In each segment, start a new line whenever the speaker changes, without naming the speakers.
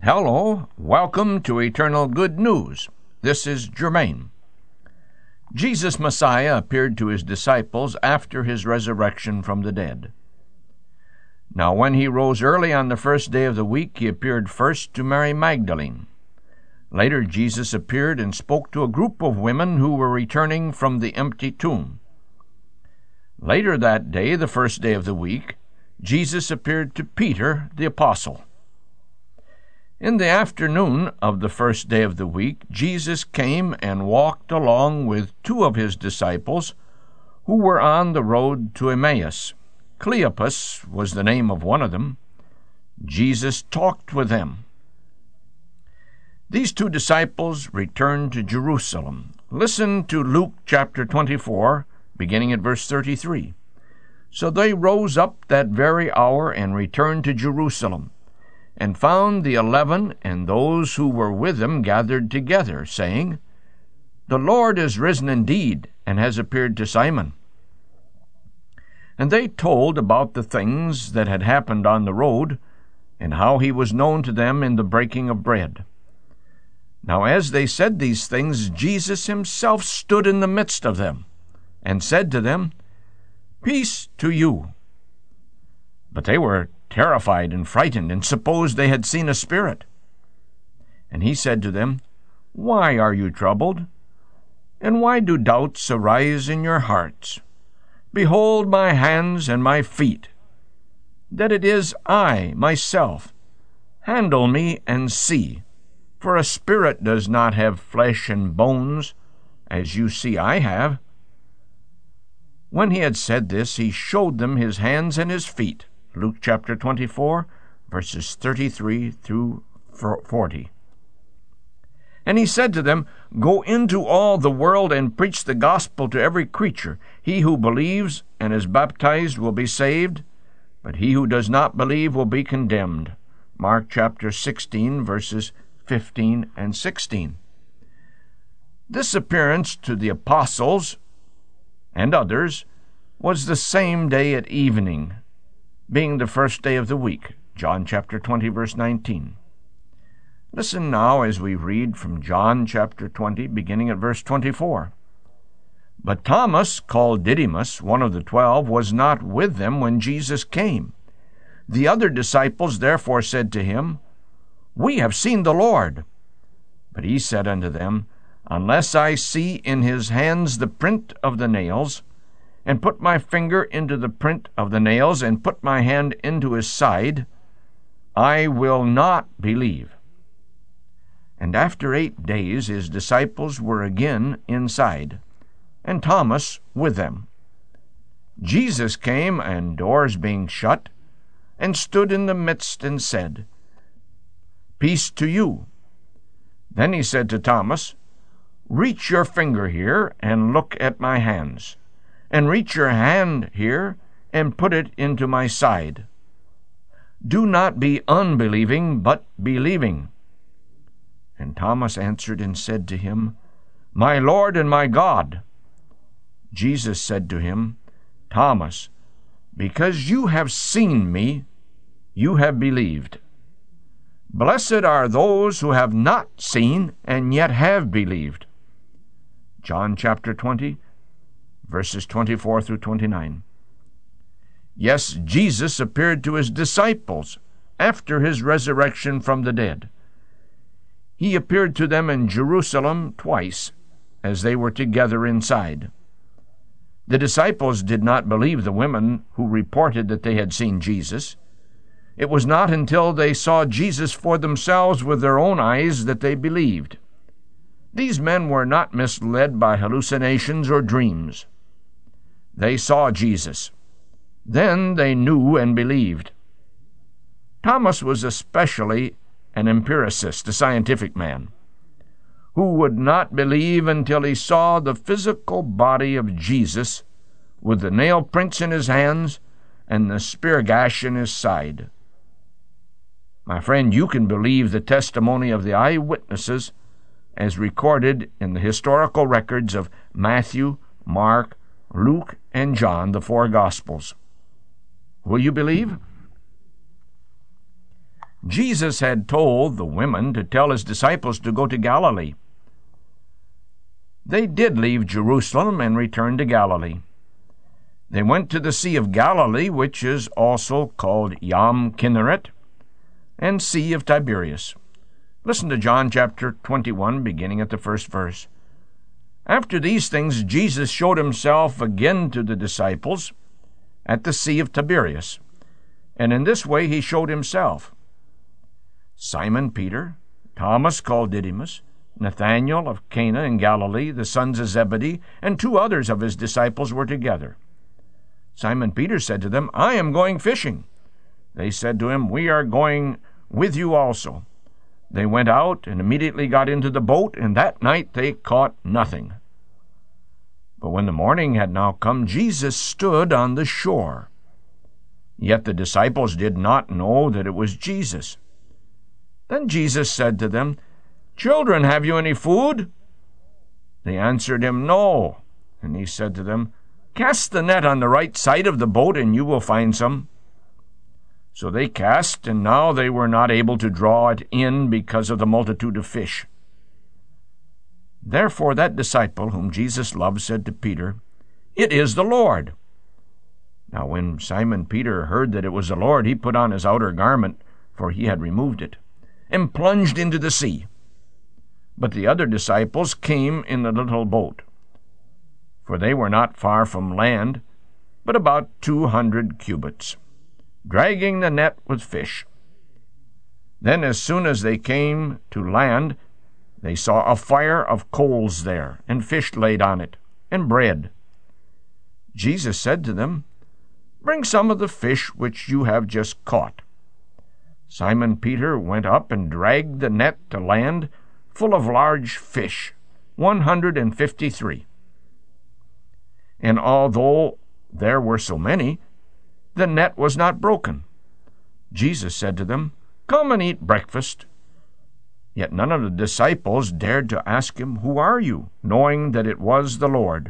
Hello, welcome to Eternal Good News. This is Germain. Jesus Messiah appeared to his disciples after his resurrection from the dead. Now when he rose early on the first day of the week, he appeared first to Mary Magdalene. Later Jesus appeared and spoke to a group of women who were returning from the empty tomb. Later that day, the first day of the week, Jesus appeared to Peter the apostle. In the afternoon of the first day of the week, Jesus came and walked along with two of his disciples who were on the road to Emmaus. Cleopas was the name of one of them. Jesus talked with them. These two disciples returned to Jerusalem. Listen to Luke chapter 24, beginning at verse 33. So they rose up that very hour and returned to Jerusalem, and found the 11 and those who were with them gathered together, saying, The Lord is risen indeed, and has appeared to Simon. And they told about the things that had happened on the road, and how he was known to them in the breaking of bread. Now as they said these things, Jesus himself stood in the midst of them, and said to them, Peace to you. But they were terrified and frightened, and supposed they had seen a spirit. And he said to them, Why are you troubled? And why do doubts arise in your hearts? Behold my hands and my feet, that it is I myself. Handle me and see, for a spirit does not have flesh and bones, as you see I have. When he had said this, he showed them his hands and his feet. Luke chapter 24, verses 33 through 40. And he said to them, Go into all the world and preach the gospel to every creature. He who believes and is baptized will be saved, but he who does not believe will be condemned. Mark chapter 16, verses 15 and 16. This appearance to the apostles and others was the same day at evening, being the first day of the week. John chapter 20, verse 19. Listen now as we read from John chapter 20, beginning at verse 24. But Thomas, called Didymus, one of the 12, was not with them when Jesus came. The other disciples therefore said to him, We have seen the Lord. But he said unto them, Unless I see in his hands the print of the nails, and put my finger into the print of the nails, and put my hand into his side, I will not believe. And after 8 days his disciples were again inside, and Thomas with them. Jesus came, and doors being shut, and stood in the midst, and said, Peace to you. Then he said to Thomas, Reach your finger here, and look at my hands, and reach your hand here, and put it into my side. Do not be unbelieving, but believing. And Thomas answered and said to him, My Lord and my God. Jesus said to him, Thomas, because you have seen me, you have believed. Blessed are those who have not seen, and yet have believed. John chapter 20, verses 24 through 29. Yes, Jesus appeared to his disciples after his resurrection from the dead. He appeared to them in Jerusalem twice, as they were together inside. The disciples did not believe the women who reported that they had seen Jesus. It was not until they saw Jesus for themselves with their own eyes that they believed. These men were not misled by hallucinations or dreams. They saw Jesus. Then they knew and believed. Thomas was especially an empiricist, a scientific man, who would not believe until he saw the physical body of Jesus with the nail prints in his hands and the spear gash in his side. My friend, you can believe the testimony of the eyewitnesses as recorded in the historical records of Matthew, Mark, Luke, and John, the 4 Gospels. Will you believe? Jesus had told the women to tell his disciples to go to Galilee. They did leave Jerusalem and return to Galilee. They went to the Sea of Galilee, which is also called Yam Kinneret, and Sea of Tiberias. Listen to John chapter 21, beginning at the first verse. After these things, Jesus showed himself again to the disciples at the Sea of Tiberias, and in this way he showed himself. Simon Peter, Thomas called Didymus, Nathanael of Cana in Galilee, the sons of Zebedee, and 2 others of his disciples were together. Simon Peter said to them, I am going fishing. They said to him, We are going with you also. They went out and immediately got into the boat, and that night they caught nothing. But when the morning had now come, Jesus stood on the shore. Yet the disciples did not know that it was Jesus. Then Jesus said to them, Children, have you any food? They answered him, No. And he said to them, Cast the net on the right side of the boat, and you will find some. So they cast, and now they were not able to draw it in because of the multitude of fish. Therefore that disciple whom Jesus loved said to Peter, It is the Lord. Now when Simon Peter heard that it was the Lord, he put on his outer garment, for he had removed it, and plunged into the sea. But the other disciples came in the little boat, for they were not far from land, but about 200 cubits, dragging the net with fish. Then as soon as they came to land, they saw a fire of coals there, and fish laid on it, and bread. Jesus said to them, Bring some of the fish which you have just caught. Simon Peter went up and dragged the net to land, full of large fish, 153. And although there were so many, the net was not broken. Jesus said to them, Come and eat breakfast. Yet none of the disciples dared to ask him, Who are you? Knowing that it was the Lord.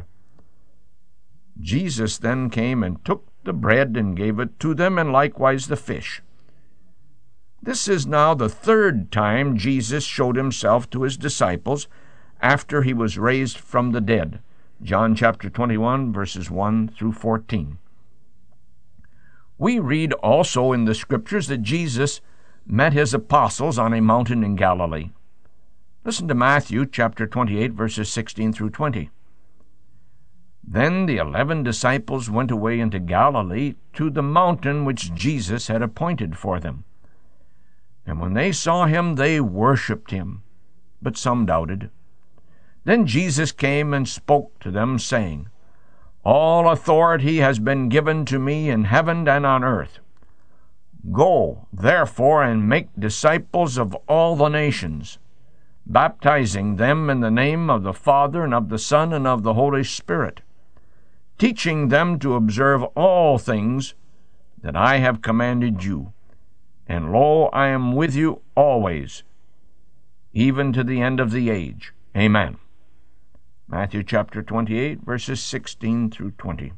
Jesus then came and took the bread and gave it to them, and likewise the fish. This is now the 3rd time Jesus showed himself to his disciples after he was raised from the dead. John chapter 21, verses 1 through 14. We read also in the Scriptures that Jesus met his apostles on a mountain in Galilee. Listen to Matthew chapter 28, verses 16 through 20. Then the 11 disciples went away into Galilee to the mountain which Jesus had appointed for them. And when they saw him, they worshipped him, but some doubted. Then Jesus came and spoke to them, saying, All authority has been given to me in heaven and on earth. Go, therefore, and make disciples of all the nations, baptizing them in the name of the Father and of the Son and of the Holy Spirit, teaching them to observe all things that I have commanded you. And lo, I am with you always, even to the end of the age. Amen. Matthew chapter 28, verses 16 through 20.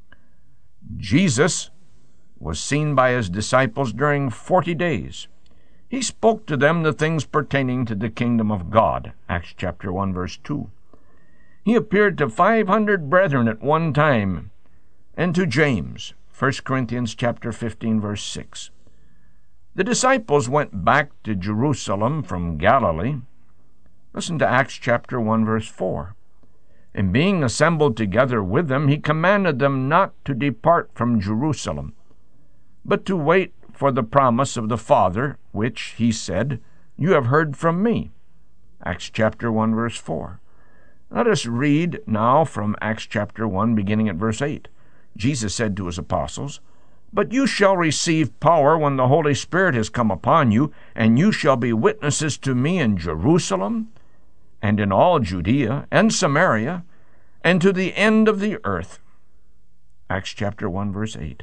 Jesus was seen by his disciples during 40 days. He spoke to them the things pertaining to the kingdom of God. Acts chapter 1, verse 2. He appeared to 500 brethren at one time, and to James. 1 Corinthians chapter 15, verse 6. The disciples went back to Jerusalem from Galilee. Listen to Acts chapter 1, verse 4. And being assembled together with them, he commanded them not to depart from Jerusalem, but to wait for the promise of the Father, which, he said, you have heard from me. Acts chapter 1, verse 4. Let us read now from Acts chapter 1, beginning at verse 8. Jesus said to his apostles, But you shall receive power when the Holy Spirit has come upon you, and you shall be witnesses to me in Jerusalem, and in all Judea and Samaria, and to the end of the earth. Acts chapter 1, verse 8.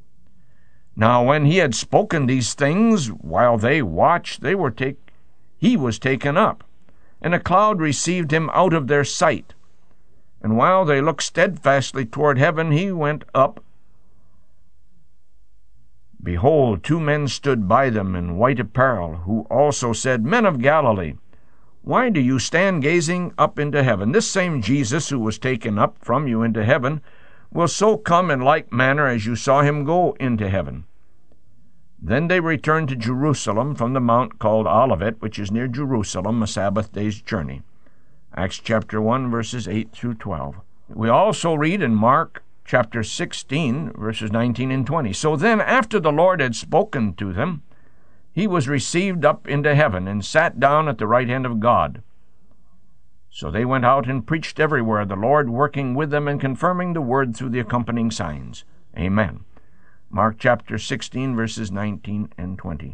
Now when he had spoken these things, while they watched, he was taken up, and a cloud received him out of their sight. And while they looked steadfastly toward heaven, he went up. Behold, behold, two men stood by them in white apparel, who also said, Men of Galilee, why do you stand gazing up into heaven? This same Jesus who was taken up from you into heaven will so come in like manner as you saw him go into heaven. Then they returned to Jerusalem from the mount called Olivet, which is near Jerusalem, a Sabbath day's journey. Acts chapter 1, verses 8 through 12. We also read in Mark chapter 16, verses 19 and 20. So then, after the Lord had spoken to them, he was received up into heaven and sat down at the right hand of God. So they went out and preached everywhere, the Lord working with them and confirming the word through the accompanying signs. Amen. Mark chapter 16, verses 19 and 20.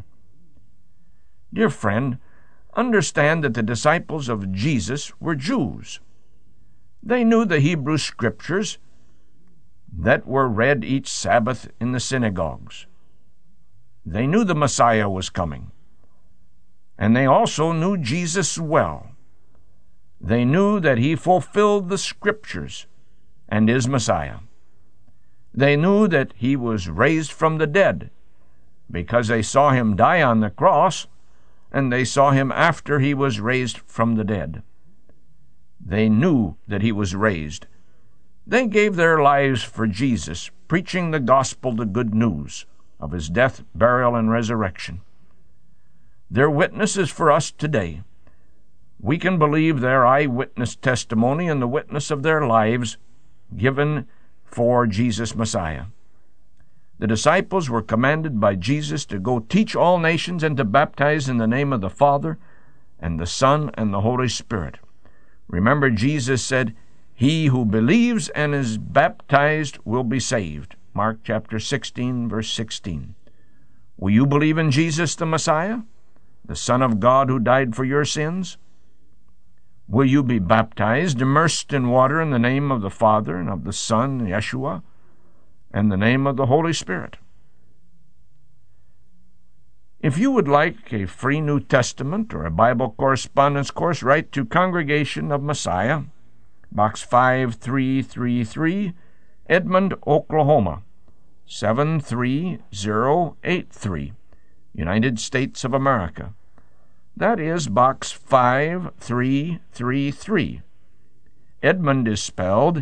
Dear friend, understand that the disciples of Jesus were Jews. They knew the Hebrew Scriptures that were read each Sabbath in the synagogues. They knew the Messiah was coming. And they also knew Jesus well. They knew that he fulfilled the Scriptures and is Messiah. They knew that he was raised from the dead because they saw him die on the cross, and they saw him after he was raised from the dead. They knew that he was raised. They gave their lives for Jesus, preaching the gospel, the good news of his death, burial, and resurrection. Their witness is for us today. We can believe their eyewitness testimony and the witness of their lives given for Jesus Messiah. The disciples were commanded by Jesus to go teach all nations and to baptize in the name of the Father and the Son and the Holy Spirit. Remember, Jesus said, He who believes and is baptized will be saved. Mark chapter 16, verse 16. Will you believe in Jesus the Messiah, the Son of God who died for your sins? Will you be baptized, immersed in water in the name of the Father and of the Son, Yeshua, and the name of the Holy Spirit? If you would like a free New Testament or a Bible correspondence course, write to Congregation of Messiah, Box 5333, Edmond, Oklahoma, 73083, United States of America. That is Box 5333. Edmond is spelled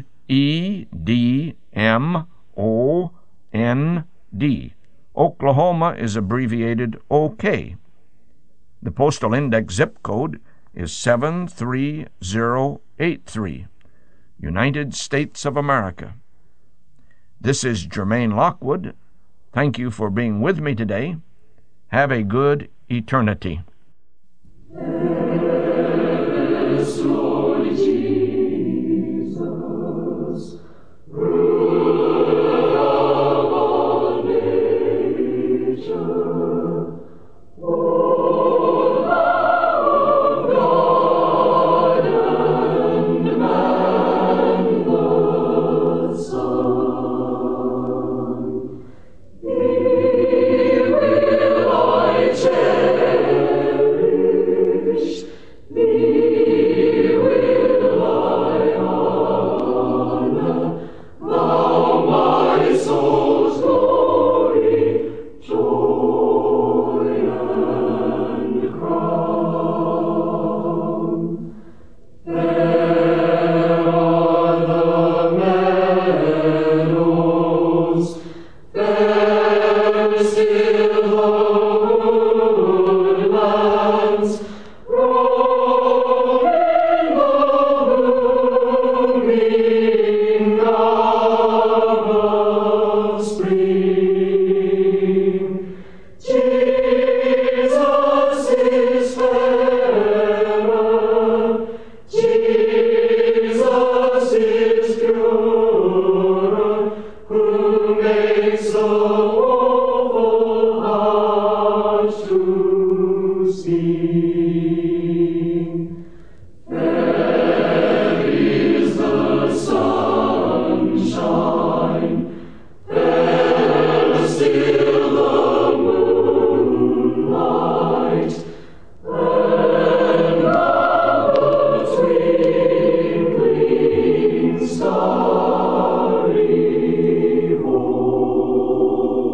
E-D-M-O-N-D. Oklahoma is abbreviated OK. The postal index zip code is 73083, United States of America. This is Jermaine Lockwood. Thank you for being with me today. Have a good eternity.
Yes, Lord Jesus, ruler of all nature, O Lamb of God and man the Son, Thee will I cherish, Thee will I honor, Thou my soul's glory, joy and crown. There are the meadows, there still the woodlands, roaming the blooming garb of spring. Jesus is fairer, Jesus is purer, who makes the world